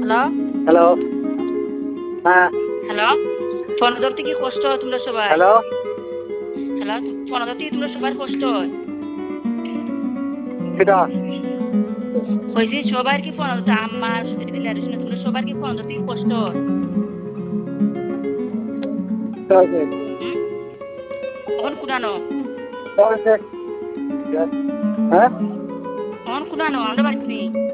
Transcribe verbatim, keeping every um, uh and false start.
Hello hello. হ্যাঁ। Hello phone ধরতে কি কষ্ট হয় তোমরা সবাই? হ্যালো। হ্যালো ফোন ধরতে কি তোমরা সবার কষ্ট হয়? কিটা? কইছি সবার কি ফোন ধরতে আমার সুবিধা দিলে আর শুনে তোমরা সবার কি ফোন ধরতে কি কষ্ট হয়? কি হইছে? হুম এখন কুনানো কি হইছে? হ্যাঁ? এখন কুনানো আমরা বাড়িতে নেই